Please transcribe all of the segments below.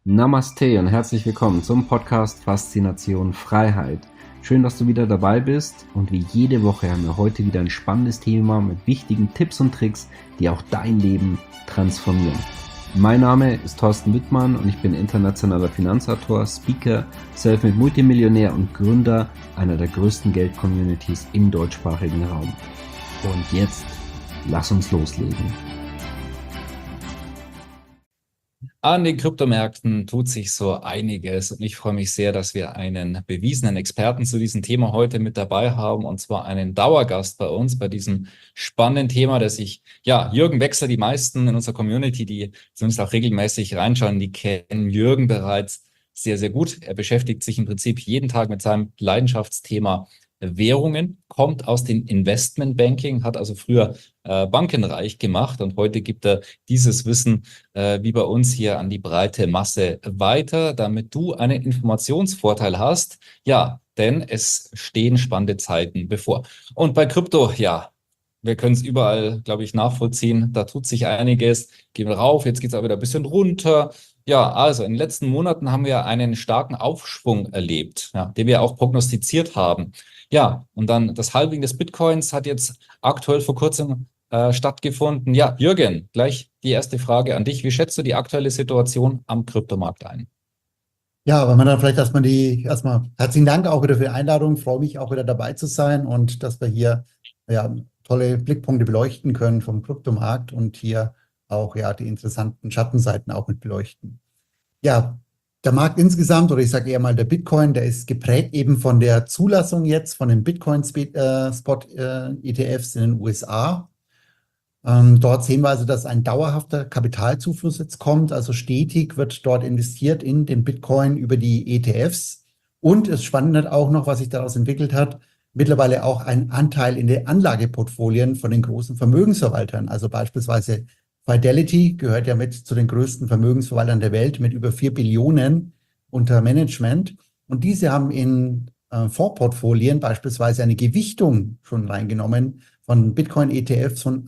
Namaste und herzlich willkommen zum Podcast Faszination Freiheit. Schön, dass du wieder dabei bist und wie jede Woche haben wir heute wieder ein spannendes Thema mit wichtigen Tipps und Tricks, die auch dein Leben transformieren. Mein Name ist Thorsten Wittmann und ich bin internationaler Finanzautor, Speaker, Selfmade Multimillionär und Gründer einer der größten Geld-Communities im deutschsprachigen Raum. Und jetzt, lass uns loslegen. An den Kryptomärkten tut sich so einiges und ich freue mich sehr, dass wir einen bewiesenen Experten zu diesem Thema heute mit dabei haben, und zwar einen Dauergast bei uns bei diesem spannenden Thema, das Jürgen Wechsler, die meisten in unserer Community, die zumindest auch regelmäßig reinschauen, die kennen Jürgen bereits sehr, sehr gut. Er beschäftigt sich im Prinzip jeden Tag mit seinem Leidenschaftsthema Währungen, kommt aus dem Investmentbanking, hat also früher Banken reich gemacht und heute gibt er dieses Wissen wie bei uns hier an die breite Masse weiter, damit du einen Informationsvorteil hast. Ja, denn es stehen spannende Zeiten bevor. Und bei Krypto, ja, wir können es überall, glaube ich, nachvollziehen. Da tut sich einiges. Gehen wir rauf, jetzt geht es auch wieder ein bisschen runter. Ja, also in den letzten Monaten haben wir einen starken Aufschwung erlebt, ja, den wir auch prognostiziert haben. Ja, und dann das Halving des Bitcoins hat jetzt aktuell vor kurzem stattgefunden. Ja, Jürgen, gleich die erste Frage an dich. Wie schätzt du die aktuelle Situation am Kryptomarkt ein? Ja, aber man dann vielleicht erstmal herzlichen Dank auch wieder für die Einladung. Freue mich auch wieder dabei zu sein und dass wir hier tolle Blickpunkte beleuchten können vom Kryptomarkt und hier auch die interessanten Schattenseiten auch mit beleuchten. Ja, der Markt insgesamt, oder ich sage eher mal der Bitcoin, der ist geprägt eben von der Zulassung jetzt von den Bitcoin-Spot-ETFs in den USA. Dort sehen wir also, dass ein dauerhafter Kapitalzufluss jetzt kommt. Also stetig wird dort investiert in den Bitcoin über die ETFs. Und es spannend auch noch, was sich daraus entwickelt hat, mittlerweile auch ein Anteil in den Anlageportfolien von den großen Vermögensverwaltern. Also beispielsweise Fidelity gehört ja mit zu den größten Vermögensverwaltern der Welt mit über 4 Billionen unter Management. Und diese haben in Fondsportfolien beispielsweise eine Gewichtung schon reingenommen von Bitcoin-ETFs von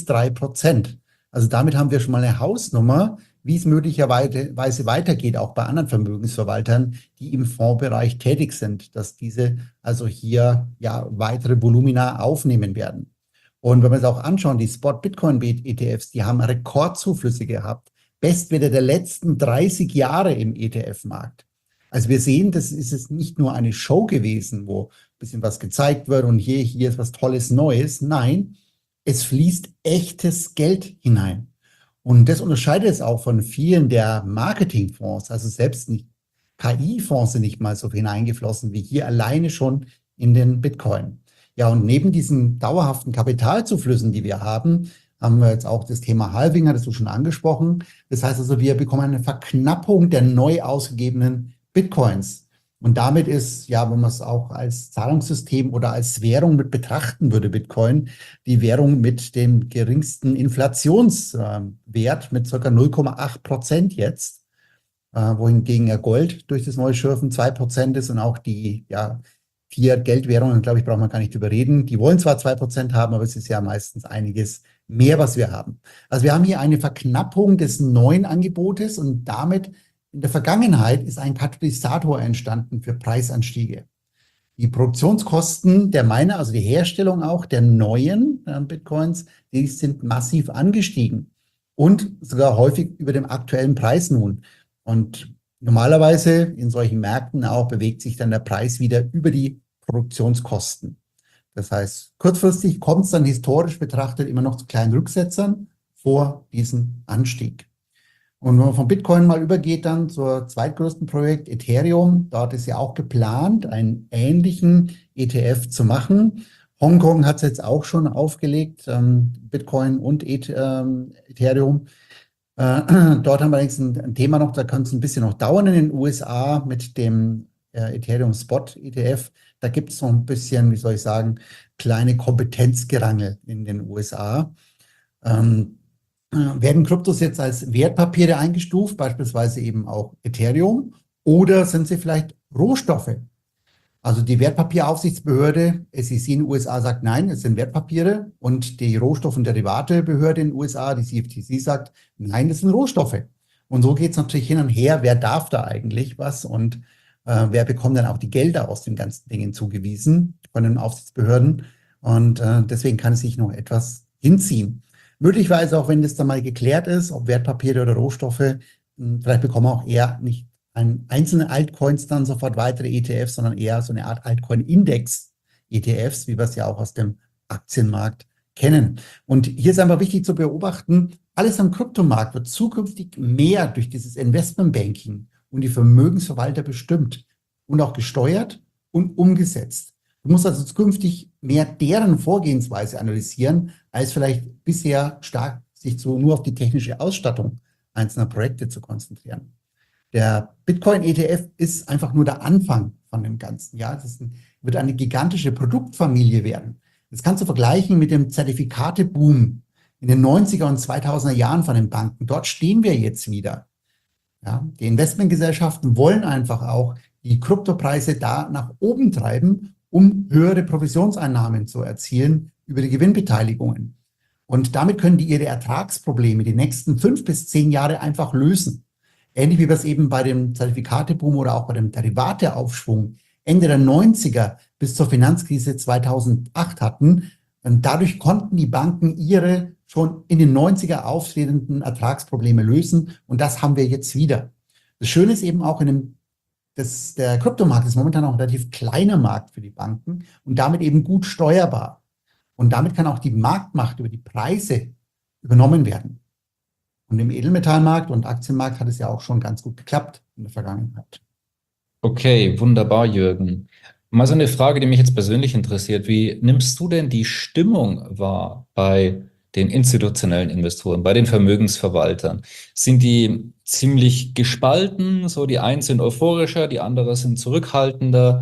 1-3%. Also damit haben wir schon mal eine Hausnummer, wie es möglicherweise weitergeht, auch bei anderen Vermögensverwaltern, die im Fondsbereich tätig sind, dass diese also hier weitere Volumina aufnehmen werden. Und wenn wir es auch anschauen, die Spot-Bitcoin-ETFs, die haben Rekordzuflüsse gehabt. Bestwerte der letzten 30 Jahre im ETF-Markt. Also wir sehen, das ist es nicht nur eine Show gewesen, wo ein bisschen was gezeigt wird und hier ist was Tolles Neues. Nein, es fließt echtes Geld hinein. Und das unterscheidet es auch von vielen der Marketingfonds. Also selbst nicht KI-Fonds sind nicht mal so hineingeflossen wie hier alleine schon in den Bitcoin. Ja, und neben diesen dauerhaften Kapitalzuflüssen, die wir haben wir jetzt auch das Thema Halving, hattest du schon angesprochen. Das heißt also, wir bekommen eine Verknappung der neu ausgegebenen Bitcoins. Und damit ist, wenn man es auch als Zahlungssystem oder als Währung mit betrachten würde, Bitcoin, die Währung mit dem geringsten Inflationswert mit ca. 0,8% jetzt, wohingegen Gold durch das Neuschürfen 2% ist und auch die Fiat-Geldwährungen, glaube ich, braucht man gar nicht drüber reden. Die wollen zwar 2% haben, aber es ist ja meistens einiges mehr, was wir haben. Also wir haben hier eine Verknappung des neuen Angebotes und damit in der Vergangenheit ist ein Katalysator entstanden für Preisanstiege. Die Produktionskosten der Miner, also die Herstellung auch der neuen Bitcoins, die sind massiv angestiegen und sogar häufig über dem aktuellen Preis nun. Und normalerweise in solchen Märkten auch bewegt sich dann der Preis wieder über die Produktionskosten. Das heißt, kurzfristig kommt es dann historisch betrachtet immer noch zu kleinen Rücksetzern vor diesem Anstieg. Und wenn man von Bitcoin mal übergeht dann zur zweitgrößten Projekt Ethereum, dort ist ja auch geplant, einen ähnlichen ETF zu machen. Hongkong hat es jetzt auch schon aufgelegt, Bitcoin und Ethereum. Dort haben wir allerdings ein Thema noch, da kann es ein bisschen noch dauern in den USA mit dem Ethereum Spot ETF. Da gibt es noch ein bisschen, wie soll ich sagen, kleine Kompetenzgerangel in den USA. Werden Kryptos jetzt als Wertpapiere eingestuft, beispielsweise eben auch Ethereum, oder sind sie vielleicht Rohstoffe? Also die Wertpapieraufsichtsbehörde SEC in den USA sagt, nein, es sind Wertpapiere, und die Rohstoff- und Derivatebehörde in den USA, die CFTC, sagt, nein, das sind Rohstoffe. Und so geht es natürlich hin und her, wer darf da eigentlich was und wer bekommt dann auch die Gelder aus den ganzen Dingen zugewiesen von den Aufsichtsbehörden. Und deswegen kann es sich noch etwas hinziehen. Möglicherweise auch, wenn das dann mal geklärt ist, ob Wertpapiere oder Rohstoffe, vielleicht bekommen wir auch eher nicht einzelne Altcoins dann sofort weitere ETFs, sondern eher so eine Art Altcoin-Index-ETFs, wie wir es ja auch aus dem Aktienmarkt kennen. Und hier ist einfach wichtig zu beobachten, alles am Kryptomarkt wird zukünftig mehr durch dieses Investmentbanking und die Vermögensverwalter bestimmt und auch gesteuert und umgesetzt. Du musst also zukünftig mehr deren Vorgehensweise analysieren, als vielleicht bisher stark sich so nur auf die technische Ausstattung einzelner Projekte zu konzentrieren. Der Bitcoin-ETF ist einfach nur der Anfang von dem Ganzen. Ja, wird eine gigantische Produktfamilie werden. Das kannst du vergleichen mit dem Zertifikate-Boom in den 90er und 2000er Jahren von den Banken. Dort stehen wir jetzt wieder. Ja, die Investmentgesellschaften wollen einfach auch die Kryptopreise da nach oben treiben, um höhere Provisionseinnahmen zu erzielen über die Gewinnbeteiligungen. Und damit können die ihre Ertragsprobleme die nächsten 5 bis 10 Jahre einfach lösen. Ähnlich wie wir es eben bei dem Zertifikateboom oder auch bei dem Derivateaufschwung Ende der 90er bis zur Finanzkrise 2008 hatten. Und dadurch konnten die Banken ihre schon in den 90er auftretenden Ertragsprobleme lösen. Und das haben wir jetzt wieder. Das Schöne ist eben auch der Kryptomarkt ist momentan auch ein relativ kleiner Markt für die Banken und damit eben gut steuerbar. Und damit kann auch die Marktmacht über die Preise übernommen werden. Und im Edelmetallmarkt und Aktienmarkt hat es ja auch schon ganz gut geklappt in der Vergangenheit. Okay, wunderbar, Jürgen. Mal so eine Frage, die mich jetzt persönlich interessiert. Wie nimmst du denn die Stimmung wahr bei den institutionellen Investoren, bei den Vermögensverwaltern? Sind die ziemlich gespalten? So, die einen sind euphorischer, die anderen sind zurückhaltender.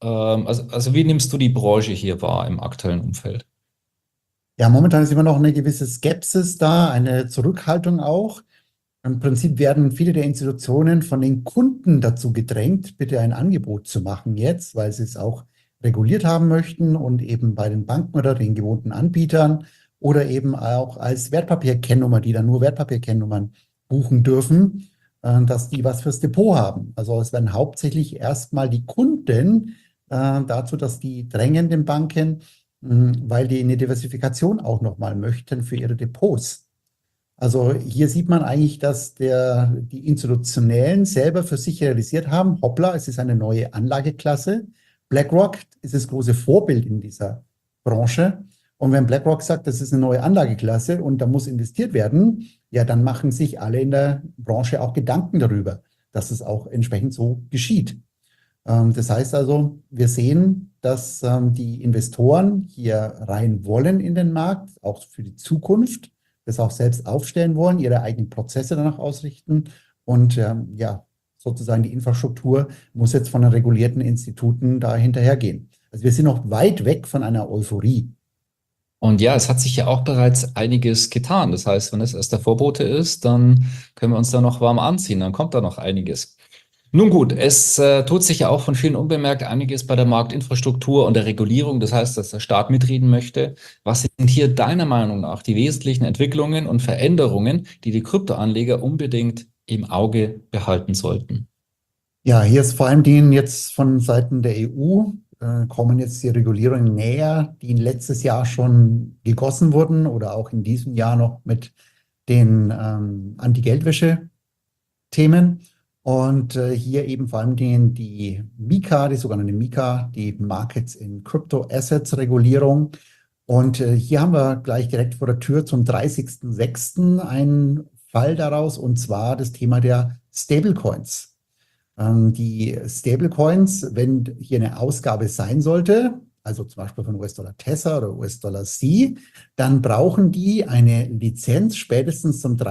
Also wie nimmst du die Branche hier wahr im aktuellen Umfeld? Ja, momentan ist immer noch eine gewisse Skepsis da, eine Zurückhaltung auch. Im Prinzip werden viele der Institutionen von den Kunden dazu gedrängt, bitte ein Angebot zu machen jetzt, weil sie es auch reguliert haben möchten und eben bei den Banken oder den gewohnten Anbietern oder eben auch als Wertpapierkennnummer, die dann nur Wertpapierkennnummern buchen dürfen, dass die was fürs Depot haben. Also es werden hauptsächlich erstmal die Kunden dazu, dass die drängen den Banken, weil die eine Diversifikation auch nochmal möchten für ihre Depots. Also hier sieht man eigentlich, dass die Institutionellen selber für sich realisiert haben, hoppla, es ist eine neue Anlageklasse. BlackRock ist das große Vorbild in dieser Branche. Und wenn BlackRock sagt, das ist eine neue Anlageklasse und da muss investiert werden, ja, dann machen sich alle in der Branche auch Gedanken darüber, dass es auch entsprechend so geschieht. Das heißt also, wir sehen, dass die Investoren hier rein wollen in den Markt, auch für die Zukunft, das auch selbst aufstellen wollen, ihre eigenen Prozesse danach ausrichten und ja, sozusagen die Infrastruktur muss jetzt von den regulierten Instituten da hinterhergehen. Also wir sind noch weit weg von einer Euphorie. Und ja, es hat sich ja auch bereits einiges getan. Das heißt, wenn es erst der Vorbote ist, dann können wir uns da noch warm anziehen. Dann kommt da noch einiges. Nun gut, es tut sich ja auch von vielen unbemerkt einiges bei der Marktinfrastruktur und der Regulierung. Das heißt, dass der Staat mitreden möchte. Was sind hier deiner Meinung nach die wesentlichen Entwicklungen und Veränderungen, die die Kryptoanleger unbedingt im Auge behalten sollten? Ja, hier ist vor allem denen jetzt von Seiten der EU kommen jetzt die Regulierungen näher, die letztes Jahr schon gegossen wurden oder auch in diesem Jahr noch mit den Anti-Geldwäsche-Themen. Und hier eben vor allem die MiCA, die sogenannte MiCA, die Markets in Crypto Assets Regulierung. Und hier haben wir gleich direkt vor der Tür zum 30.06. einen Fall daraus, und zwar das Thema der Stablecoins. Die Stablecoins, wenn hier eine Ausgabe sein sollte, also zum Beispiel von US-Dollar Tether oder US-Dollar C, dann brauchen die eine Lizenz spätestens zum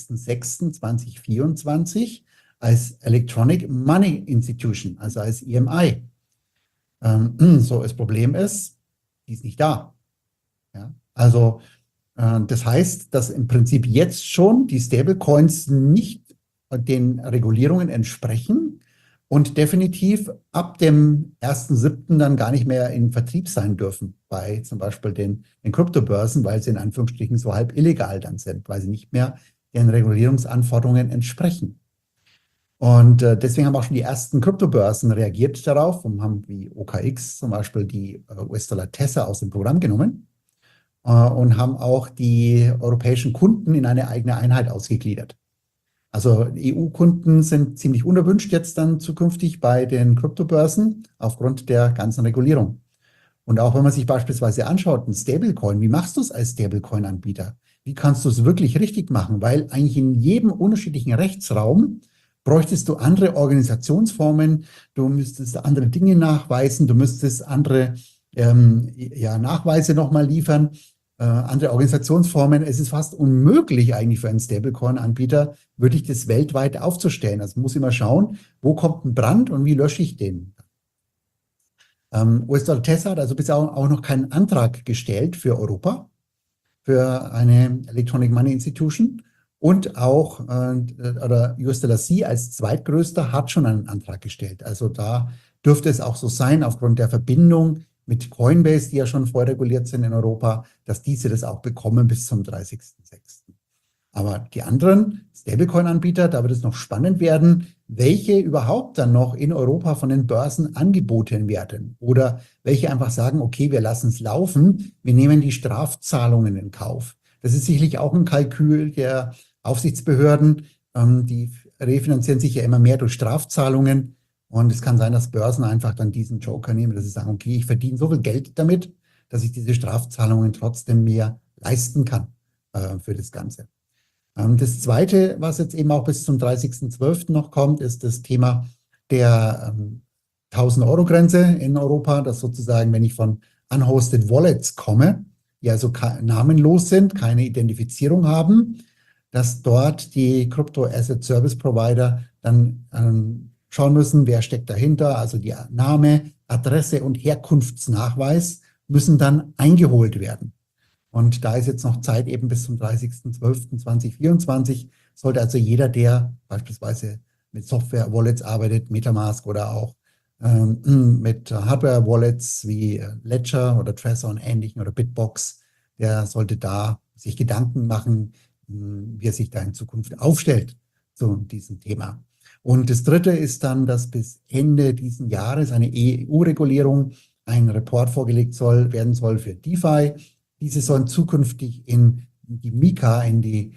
30.06.2024 als Electronic Money Institution, also als EMI. So, das Problem ist, die ist nicht da. Ja? Also das heißt, dass im Prinzip jetzt schon die Stablecoins nicht den Regulierungen entsprechen und definitiv ab dem 1.7. dann gar nicht mehr in Vertrieb sein dürfen bei zum Beispiel den Kryptobörsen, weil sie in Anführungsstrichen so halb illegal dann sind, weil sie nicht mehr den Regulierungsanforderungen entsprechen. Und deswegen haben auch schon die ersten Kryptobörsen reagiert darauf und haben wie OKX zum Beispiel die US-Dollar Tether aus dem Programm genommen und haben auch die europäischen Kunden in eine eigene Einheit ausgegliedert. Also EU-Kunden sind ziemlich unerwünscht jetzt dann zukünftig bei den Kryptobörsen aufgrund der ganzen Regulierung. Und auch wenn man sich beispielsweise anschaut, ein Stablecoin, wie machst du es als Stablecoin-Anbieter? Wie kannst du es wirklich richtig machen? Weil eigentlich in jedem unterschiedlichen Rechtsraum bräuchtest du andere Organisationsformen, du müsstest andere Dinge nachweisen, du müsstest andere Nachweise nochmal liefern, andere Organisationsformen. Es ist fast unmöglich eigentlich für einen Stablecoin-Anbieter, wirklich das weltweit aufzustellen. Also muss immer schauen, wo kommt ein Brand und wie lösche ich den? US-Dollar Tether hat also bisher auch noch keinen Antrag gestellt für Europa, für eine Electronic Money Institution. Und auch oder US-Dollar C als zweitgrößter hat schon einen Antrag gestellt. Also da dürfte es auch so sein, aufgrund der Verbindung mit Coinbase, die ja schon vorreguliert sind in Europa, dass diese das auch bekommen bis zum 30.06. Aber die anderen Stablecoin-Anbieter, da wird es noch spannend werden, welche überhaupt dann noch in Europa von den Börsen angeboten werden. Oder welche einfach sagen, okay, wir lassen es laufen, wir nehmen die Strafzahlungen in Kauf. Das ist sicherlich auch ein Kalkül der Aufsichtsbehörden, die refinanzieren sich ja immer mehr durch Strafzahlungen. Und es kann sein, dass Börsen einfach dann diesen Joker nehmen, dass sie sagen, okay, ich verdiene so viel Geld damit, dass ich diese Strafzahlungen trotzdem mehr leisten kann für das Ganze. Das Zweite, was jetzt eben auch bis zum 30.12. noch kommt, ist das Thema der 1.000-Euro-Grenze in Europa, dass sozusagen, wenn ich von unhosted Wallets komme, die also namenlos sind, keine Identifizierung haben, dass dort die Crypto Asset Service Provider dann schauen müssen, wer steckt dahinter, also die Name, Adresse und Herkunftsnachweis müssen dann eingeholt werden. Und da ist jetzt noch Zeit eben bis zum 30.12.2024, sollte also jeder, der beispielsweise mit Software-Wallets arbeitet, MetaMask oder auch mit Hardware-Wallets wie Ledger oder Trezor und ähnlichen oder Bitbox, der sollte da sich Gedanken machen, wie er sich da in Zukunft aufstellt zu diesem Thema. Und das Dritte ist dann, dass bis Ende diesen Jahres eine EU-Regulierung, ein Report vorgelegt werden soll für DeFi. Diese sollen zukünftig in die MiCA, in die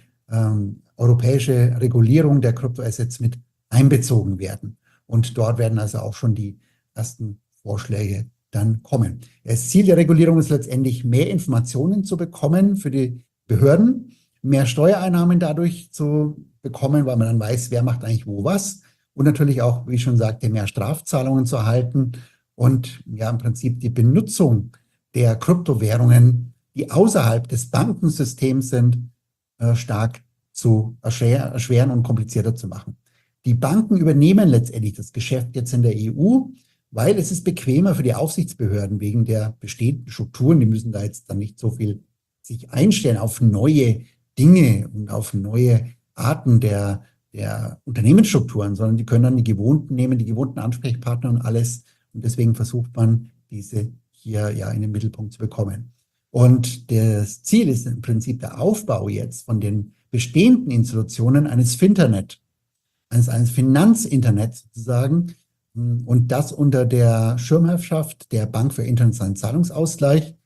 europäische Regulierung der Kryptoassets mit einbezogen werden. Und dort werden also auch schon die ersten Vorschläge dann kommen. Das Ziel der Regulierung ist letztendlich, mehr Informationen zu bekommen für die Behörden, mehr Steuereinnahmen dadurch zu bekommen, weil man dann weiß, wer macht eigentlich wo was. Und natürlich auch, wie ich schon sagte, mehr Strafzahlungen zu erhalten und ja im Prinzip die Benutzung der Kryptowährungen, die außerhalb des Bankensystems sind, stark zu erschweren und komplizierter zu machen. Die Banken übernehmen letztendlich das Geschäft jetzt in der EU, weil es ist bequemer für die Aufsichtsbehörden wegen der bestehenden Strukturen. Die müssen da jetzt dann nicht so viel sich einstellen auf neue Dinge und auf neue Arten der Unternehmensstrukturen, sondern die können dann die gewohnten nehmen, die gewohnten Ansprechpartner und alles. Und deswegen versucht man, diese hier ja in den Mittelpunkt zu bekommen. Und das Ziel ist im Prinzip der Aufbau jetzt von den bestehenden Institutionen eines Finternet, eines Finanzinternets sozusagen, und das unter der Schirmherrschaft der Bank für internationalen Zahlungsausgleich.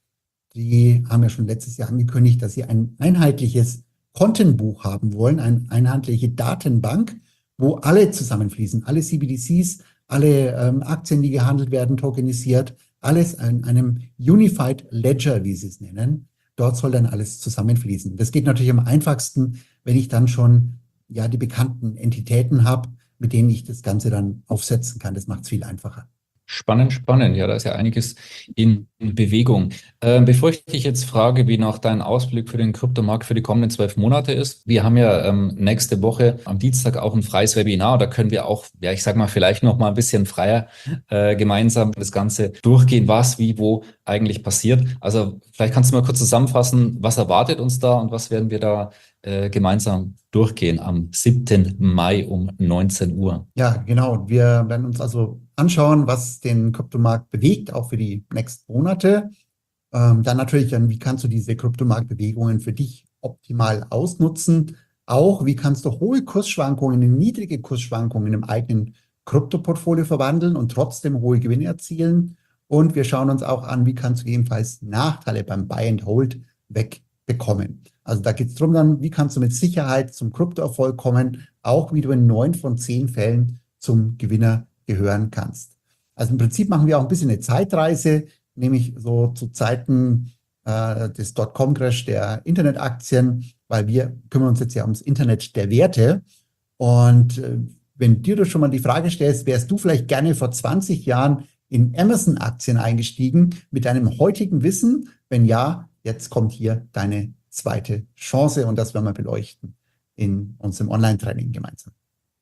Die haben ja schon letztes Jahr angekündigt, dass sie ein einheitliches Kontenbuch haben wollen, eine einheitliche Datenbank, wo alle zusammenfließen, alle CBDCs, alle Aktien, die gehandelt werden, tokenisiert, alles in einem Unified Ledger, wie sie es nennen. Dort soll dann alles zusammenfließen. Das geht natürlich am einfachsten, wenn ich dann schon ja die bekannten Entitäten habe, mit denen ich das Ganze dann aufsetzen kann. Das macht es viel einfacher. Spannend, spannend. Ja, da ist ja einiges in Bewegung. Bevor ich dich jetzt frage, wie noch dein Ausblick für den Kryptomarkt für die kommenden 12 Monate ist. Wir haben ja nächste Woche am Dienstag auch ein freies Webinar. Da können wir auch, ja, ich sag mal, vielleicht noch mal ein bisschen freier gemeinsam das Ganze durchgehen, was, wie, wo eigentlich passiert. Also vielleicht kannst du mal kurz zusammenfassen, was erwartet uns da und was werden wir da gemeinsam durchgehen am 7. Mai um 19 Uhr. Ja, genau. Wir werden uns also anschauen, was den Kryptomarkt bewegt, auch für die nächsten Monate. Dann natürlich, wie kannst du diese Kryptomarktbewegungen für dich optimal ausnutzen, auch, wie kannst du hohe Kursschwankungen in niedrige Kursschwankungen im eigenen Kryptoportfolio verwandeln und trotzdem hohe Gewinne erzielen. Und wir schauen uns auch an, wie kannst du gegebenenfalls Nachteile beim Buy and Hold wegbekommen. Also da geht es darum dann, wie kannst du mit Sicherheit zum Kryptoerfolg kommen, auch wie du in 9 von 10 Fällen zum Gewinner gehören kannst. Also im Prinzip machen wir auch ein bisschen eine Zeitreise, nämlich so zu Zeiten des Dotcom-Crash der Internetaktien, weil wir kümmern uns jetzt ja ums Internet der Werte. Und wenn dir du schon mal die Frage stellst, wärst du vielleicht gerne vor 20 Jahren in Amazon-Aktien eingestiegen mit deinem heutigen Wissen? Wenn ja, jetzt kommt hier deine zweite Chance und das werden wir beleuchten in unserem Online-Training gemeinsam.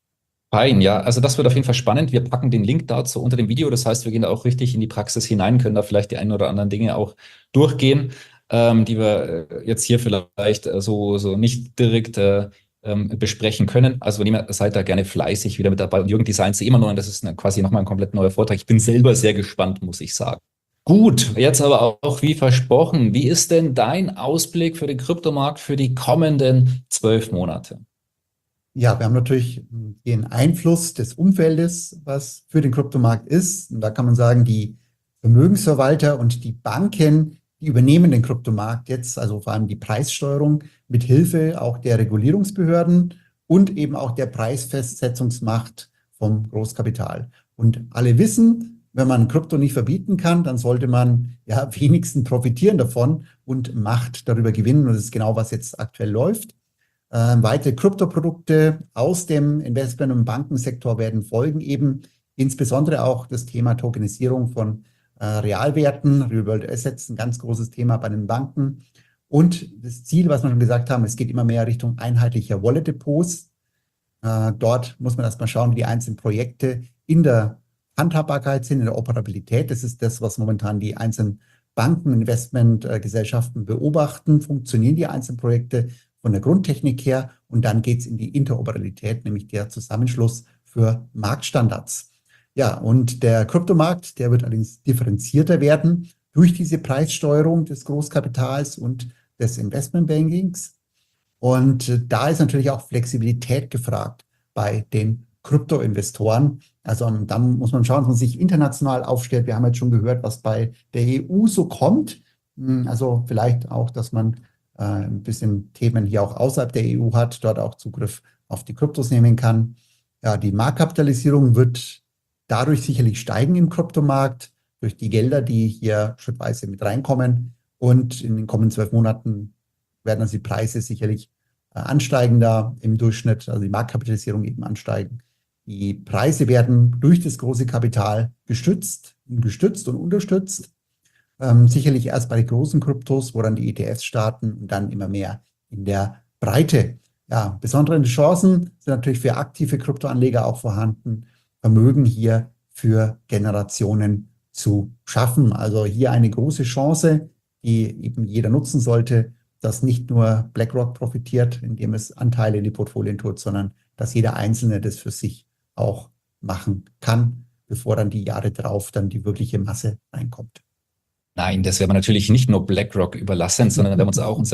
Fein, ja, also das wird auf jeden Fall spannend. Wir packen den Link dazu unter dem Video. Das heißt, wir gehen da auch richtig in die Praxis hinein, können da vielleicht die ein oder anderen Dinge auch durchgehen, die wir jetzt hier vielleicht so nicht direkt besprechen können. Also wenn ihr seid da gerne fleißig wieder mit dabei. Und Jürgen Designs immer noch, und das ist quasi nochmal ein komplett neuer Vortrag. Ich bin selber sehr gespannt, muss ich sagen. Gut, jetzt aber auch wie versprochen, wie ist denn dein Ausblick für den Kryptomarkt für die kommenden 12 Monate? Ja, wir haben natürlich den Einfluss des Umfeldes, was für den Kryptomarkt ist. Und da kann man sagen, die Vermögensverwalter und die Banken, die übernehmen den Kryptomarkt jetzt, also vor allem die Preissteuerung mit Hilfe auch der Regulierungsbehörden und eben auch der Preisfestsetzungsmacht vom Großkapital. Und alle wissen, wenn man Krypto nicht verbieten kann, dann sollte man ja wenigstens profitieren davon und Macht darüber gewinnen. Und das ist genau, was jetzt aktuell läuft. Weitere Kryptoprodukte aus dem Investment- und Bankensektor werden folgen, eben insbesondere auch das Thema Tokenisierung von Realwerten, Real-World Assets, ein ganz großes Thema bei den Banken. Und das Ziel, was wir schon gesagt haben, es geht immer mehr Richtung einheitlicher Wallet-Depots. Dort muss man erstmal schauen, wie die einzelnen Projekte in der Handhabbarkeit sind, in der Operabilität. Das ist das, was momentan die einzelnen Banken, Investmentgesellschaften beobachten. Funktionieren die einzelnen Projekte von der Grundtechnik her? Und dann geht es in die Interoperabilität, nämlich der Zusammenschluss für Marktstandards. Ja, und der Kryptomarkt, der wird allerdings differenzierter werden durch diese Preissteuerung des Großkapitals und des Investmentbankings. Und da ist natürlich auch Flexibilität gefragt bei den Kryptoinvestoren. Also da muss man schauen, dass man sich international aufstellt. Wir haben jetzt schon gehört, was bei der EU so kommt. Also vielleicht auch, dass man ein bisschen Themen hier auch außerhalb der EU hat, dort auch Zugriff auf die Kryptos nehmen kann. Ja, die Marktkapitalisierung wird dadurch sicherlich steigen im Kryptomarkt, durch die Gelder, die hier schrittweise mit reinkommen. Und in den kommenden 12 Monaten werden also die Preise sicherlich ansteigen da im Durchschnitt, also die Marktkapitalisierung eben ansteigen. Die Preise werden durch das große Kapital gestützt und unterstützt. Sicherlich erst bei den großen Kryptos, wo dann die ETFs starten und dann immer mehr in der Breite. Ja, besondere Chancen sind natürlich für aktive Kryptoanleger auch vorhanden, Vermögen hier für Generationen zu schaffen. Also hier eine große Chance, die eben jeder nutzen sollte, dass nicht nur BlackRock profitiert, indem es Anteile in die Portfolien tut, sondern dass jeder Einzelne das für sich auch machen kann, bevor dann die Jahre drauf dann die wirkliche Masse reinkommt. Nein, das werden wir natürlich nicht nur BlackRock überlassen, sondern da werden wir uns auch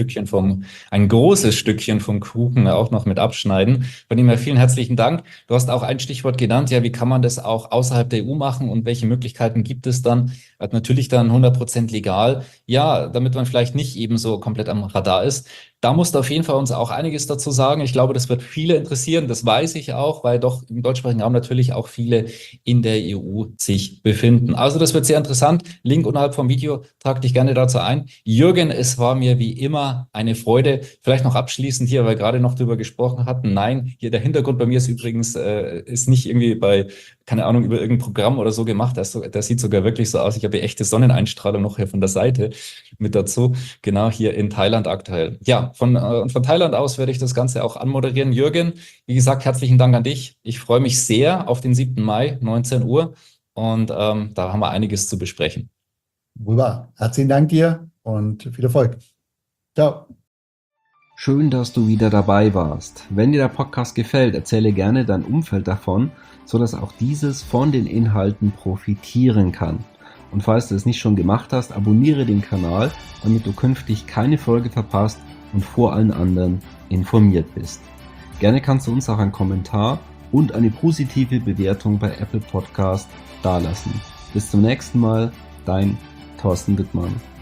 ein großes Stückchen vom Kuchen auch noch mit abschneiden. Von dem her vielen herzlichen Dank. Du hast auch ein Stichwort genannt, ja, wie kann man das auch außerhalb der EU machen und welche Möglichkeiten gibt es dann? Natürlich dann 100% legal. Ja, damit man vielleicht nicht eben so komplett am Radar ist. Da musst du auf jeden Fall uns auch einiges dazu sagen. Ich glaube, das wird viele interessieren. Das weiß ich auch, weil doch im deutschsprachigen Raum natürlich auch viele in der EU sich befinden. Also das wird sehr interessant. Link unterhalb vom Video. Trag dich gerne dazu ein. Jürgen, es war mir wie immer eine Freude. Vielleicht noch abschließend hier, weil wir gerade noch drüber gesprochen hatten. Nein, hier der Hintergrund bei mir ist übrigens ist nicht irgendwie bei, keine Ahnung, über irgendein Programm oder so gemacht. Das sieht sogar wirklich so aus. Ich habe hier echte Sonneneinstrahlung noch hier von der Seite mit dazu. Genau hier in Thailand aktuell. Ja, von Thailand aus werde ich das Ganze auch anmoderieren. Jürgen, wie gesagt, herzlichen Dank an dich. Ich freue mich sehr auf den 7. Mai, 19 Uhr. Und da haben wir einiges zu besprechen. Wunderbar. Herzlichen Dank dir und viel Erfolg. Ciao. Schön, dass du wieder dabei warst. Wenn dir der Podcast gefällt, erzähle gerne dein Umfeld davon, sodass auch dieses von den Inhalten profitieren kann. Und falls du es nicht schon gemacht hast, abonniere den Kanal, damit du künftig keine Folge verpasst und vor allen anderen informiert bist. Gerne kannst du uns auch einen Kommentar und eine positive Bewertung bei Apple Podcast dalassen. Bis zum nächsten Mal, dein Thorsten Wittmann.